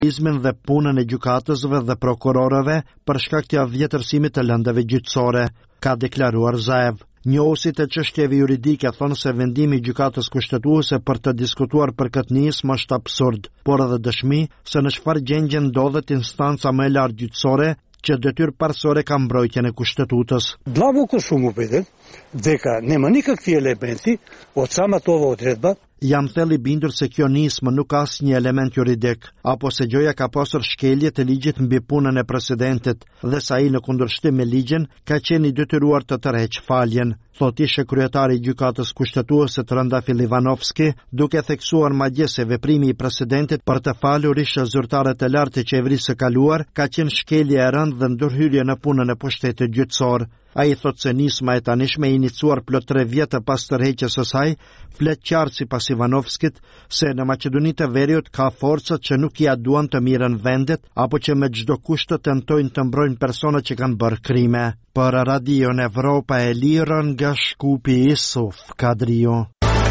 dhe punën e gjykatësve dhe prokurorëve për shkak të vjetërsimit të lëndëve gjyqësore, ka deklaruar Zaev. Njohësit e çështjeve juridike thonë se vendimi i gjykatës kushtetuese për të diskutuar për këtë nismë është absurd, por edhe dëshmi se në çfarë gjendje ndodhet instanca më e lartë gjyqësore që detyrë parsore ka mbrojtjen e kushtetutës. Dva vuku shumë u petet, dhe ka nema nikak ti elementi, o sama tova o tretba. Jam thellë i bindur se kjo nismë nuk ka asnjë element juridik, apo se gjoja ka pasur shkelje të ligjit mbi punën e presidentit dhe sa ai në kundërshtim me ligjin ka qenë i detyruar të tërheqë faljen, thot ishte kryetari i gjykatës kushtetuese Trandafil Ivanovski, duke theksuar madje se veprimi i presidentit për të falur ishte zyrtare të lartë të qeverisë së kaluar ka qenë shkelje e rëndë dhe ndërhyrje në punën e pushtetit gjyqësor. Ai thot se nisma e tanishme e iniciuar plot 3 vjet pas tërheqjes së saj, flet qartë sipas Ivanovskit se në Maqedoni të Veriut ka forcat që nuk ia duan të mirën vendet apo që me çdo kusht të tentojnë të mbrojnë persona që kanë bërë krime. Për Radion Evropa e Lirë nga Shkupi Isuf Kadrio.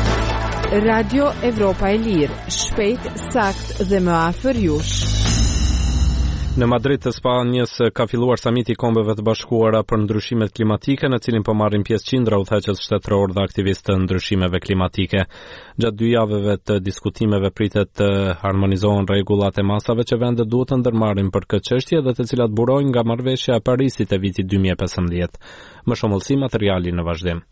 Radio Evropa e Lirë, shpejt, sakt dhe më afër jush. Në Madrid të Spanjës ka filluar samiti i Kombeve të Bashkuara për ndryshimet klimatike, në cilin po marrin pjesë qindra udhëheqës shtetëror dhe aktivistë të ndryshimeve klimatike. Gjatë 2 javëve të diskutimeve pritet të harmonizohen rregullat e masave që vendet duhet të ndërmarrin për këtë çështje dhe të cilat burojnë nga marrëveshja e Parisit e vitit 2015. Më shembullsi materiali në vazhdim.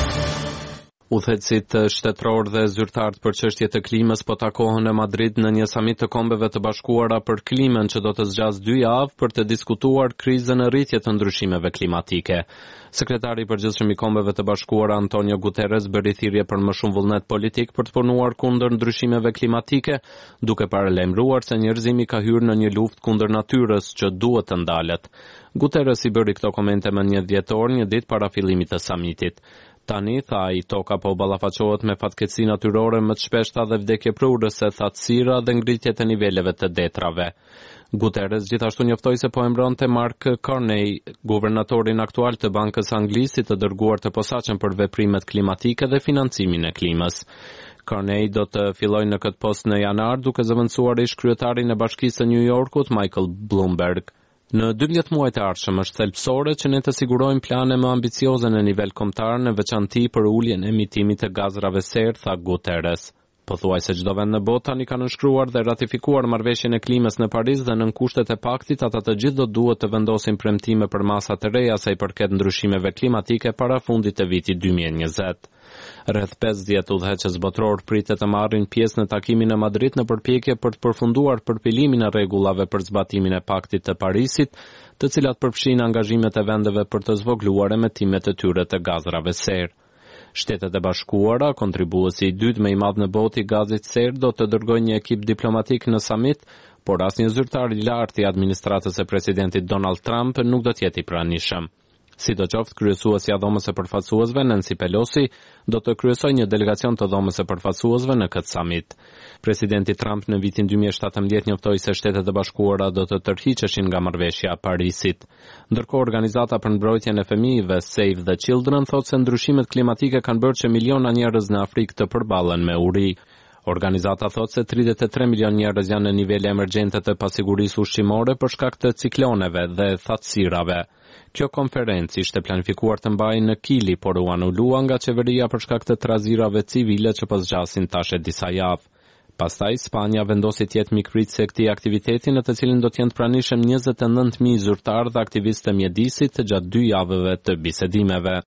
Udhëheqësit shtetëror dhe zyrtarët për çështje të klimës po takohen në Madrid në një samit të Kombeve të Bashkuara për klimën që do të zgjasë 2 javë për të diskutuar krizën e rritjes të ndryshimeve klimatike. Sekretari i përgjithshëm i Kombeve të Bashkuara Antonio Guterres bëri thirrje për më shumë vullnet politik për të punuar kundër ndryshimeve klimatike, duke paralajmëruar se njerëzimi ka hyrë në një luftë kundër natyrës që duhet të ndalet. Guterres i bëri këto komente më 1 dhjetor, një ditë para fillimit të samitit. Tani, tha ai, toka po ballafaqohet me fatkeqësi natyrore më të shpeshta dhe vdekje prurëse, thatësira dhe ngritje të niveleve të detrave. Guterres gjithashtu njoftoi se po emëronte Mark Carney, guvernatorin aktual të Bankës Anglise, të dërguar të posaçëm për veprimet klimatike dhe financimin e klimës. Carney do të fillojë në këtë post në janar, duke zëvendësuar ish kryetarin e Bashkisë së New Yorkut Michael Bloomberg. Në 12 muajt e ardhshëm është thelbësore që ne të sigurojmë plane më ambicioze në nivel kombëtar, në veçanti për uljen e emitimit të gazrave serë, tha Guterres. Pothuajse çdo vend në botë tani ka nënshkruar dhe ratifikuar marrëveshjen e klimës në Paris dhe nën kushtet e paktit, ata të gjithë do duhet të vendosin premtime për masa të reja sa i përket ndryshimeve klimatike para fundit të vitit 2020. Rreth 50 udhëheqës botror pritet të marrin pjesë në takimin në Madrid në përpjekje për të përfunduar përpilimin e rregullave për zbatimin e paktit të Parisit, të cilat përfshin angazhimet e vendeve për të zvogluar emetimet e tyre të gazrave serë. Shtetet e Bashkuara, kontribuesi i dytë më i madh në botë i gazit serë, do të dërgojnë një ekip diplomatik në samit, por asnjë zyrtar i lartë i administratës e presidentit Donald Trump nuk do të jetë i pranishëm. Sidoqoftë, kryesuesja e Dhomës së Përfaqësuesve Nancy Pelosi do të kryesojë një delegacion të Dhomës së Përfaqësuesve në këtë samit. Presidenti Trump në vitin 2017 njoftoi se Shtetet e Bashkuara do të tërhiqeshin nga marrëveshja e Parisit. Ndërkohë, organizata për mbrojtjen e fëmijëve Save the Children thotë se ndryshimet klimatike kanë bërë që miliona njerëz në Afrikë të përballen me uri. Organizata thotë se 33 milion njerëz janë në nivele emergjente të pasigurisë ushqimore për shkak të cikloneve dhe thatësirave. Kjo konferencë ishte planifikuar të mbahej në Kili, por u anulua nga qeveria për shkak të trazirave civile që po zgjasin tash disa javë. Pastaj Spanja vendosi të jetë mikpritëse e këtij aktiviteti, në të cilin do të jenë të pranishëm 29.000 zyrtarë dhe aktivistë të mjedisit gjatë 2 javëve të bisedimeve.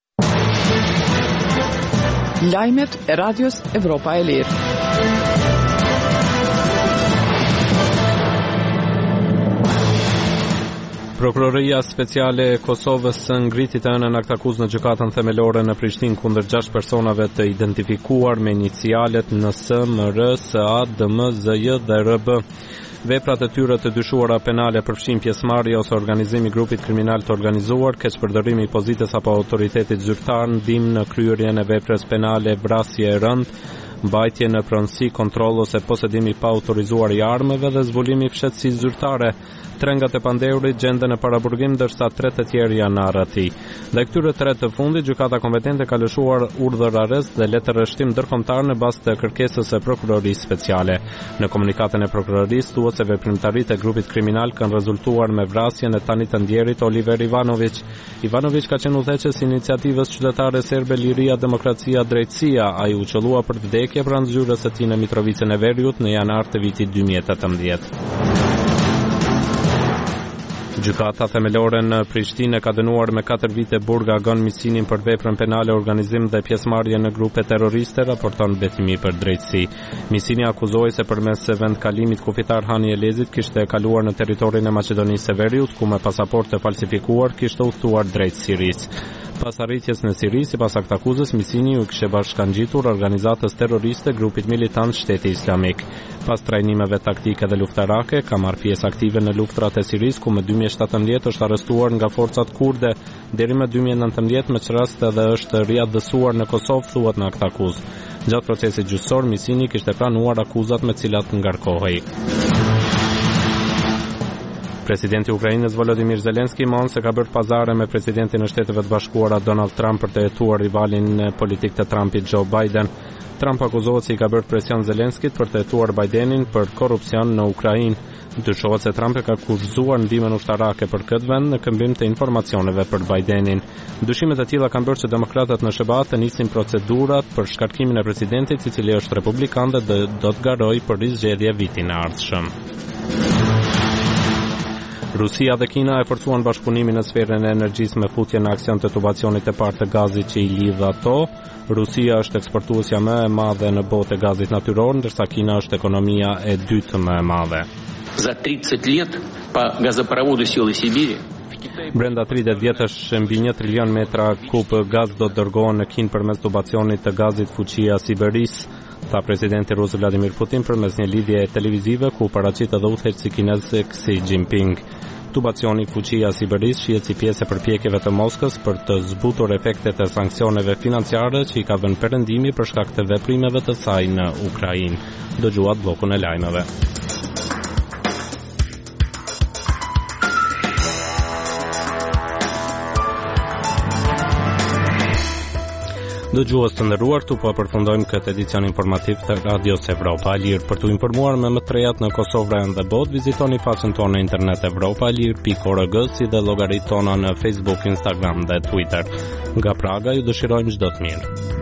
Lajmet e Radios Evropa e Lirë. Prokuroria Speciale e Kosovës ngriti të ënën akt akuzë në gjykatën themelore në Prishtinë kundër 6 personave të identifikuar me inicialet NS, MR, SA, DM, ZJ dhe RB. Veprat e tyre të dyshuara penale përfshin pjesëmarrje ose organizim i grupit kriminal të organizuar, keqpërdorimi i pozitës apo autoritetit zyrtar, ndihmë në kryerjen e veprës penale, vrasje e rëndë, mbajtje në pronësi, kontroll ose posedimi pa autorizuar i armëve dhe zbulimi i fshehtësisë zyrtare. Trengat e pandeurit gjenden në paraburgim, ndërsa 3 të tjerë janë në arrati. Ndaj këtyre 3 të fundit, gjykata kompetente ka lëshuar urdhër arrest dhe letër arrestim ndërkombëtar në bazë të kërkesës së prokurorisë speciale. Në komunikatën e prokurorisë thuhet se veprimtaritë e grupit kriminal kanë rezultuar me vrasjen e tani të ndjerit Oliver Ivanović. Ivanović ka qenë udhëheqës i iniciativës qytetare serbe Liria, Demokracia, Drejtësia. Ai u qellua për vdekje pranë zyrës së tij në Mitrovicën e Veriut në janar të vitit 2018. Gjykata themelore në Prishtinë ka dënuar me 4 vite burg Agon Misinin për veprën penale, organizim dhe pjesëmarrje në grupe terroriste, raporton Betimi për Drejtësi. Misini akuzohej se përmes vendkalimit kufitar Hani Elezit kishte kaluar në territorin e Maqedonisë së Veriut, ku me pasaportë falsifikuar kishte udhëtuar drejt Sirisë. Pas arritjes në Siri, sipas aktakuzës, Misini u kishte bashkangjitur organizatës terroriste grupit militant Shteti Islamik. Pas trajnimeve taktike dhe luftarake, ka marrë pjesë aktive në luftrat e Sirisë, ku më 2017 është arrestuar nga forcat kurde, deri më 2019 me çrast edhe është riadhësuar në Kosovë, thuhet në aktakuzë. Gjatë procesit gjyqësor, Misini kishte pranuar akuzat me cilat ngarkohej. Presidenti i Ukrainës Volodymyr Zelensky mon se ka bërë pazare me presidentin e Shteteve të Bashkuara Donald Trump për të hetuar rivalin politik të Trumpit Joe Biden. Trump akuzohet se i ka bërë presion Zelenskit për të hetuar Bidenin për korrupsion në Ukrainë. Dyshohet se Trump e ka kurzuar ndihmën ushtarake për këtë vend në këmbim të informacioneve për Bidenin. Dyshimet e tilla kanë bërë që demokratët në SBA të nisin procedurat për shkarkimin e presidentit, i cili është republikan dhe do të garojë për rizgjedhje vitin e ardhshëm. Rusia dhe Kina e forcuan bashkëpunimin në sferën e energjisë me futje në aksion të tubacionit të parë të gazit që i lidh ato. Rusia është eksportuesja më e madhe në botë e gazit natyror, ndërsa Kina është ekonomia e dytë më e madhe. За 30 лет по газопроводу Силы Сибири Brenda 30 vjetësh mbi 1 trilion metra kub gaz do të dërgohen në Kinë përmes tubacionit të gazit fuqia Siberis, tha presidenti rus Vladimir Putin përmes një lidhje televizive ku paraqit edhe udhëheqësi kinez Xi Jinping. Tubacioni fuqia Siberis shihet si pjesë e përpjekjeve të Moskës për të zbutur efektet e sanksioneve financiare që i ka vënë perëndimi për shkak të veprimeve të saj në Ukrainë. Dëgjuat bllokun e lajmeve. Dëgjues të nderuar, tu po përfundojmë këtë edicion informativ të Radios Evropa e Lirë. Për të informuar me më të rejat në Kosovë dhe botë, vizitoni faqen tonë në internet evropaelir.org, si dhe llogaritë tona në Facebook, Instagram dhe Twitter. Nga Praga ju dëshirojmë çdo të mirë.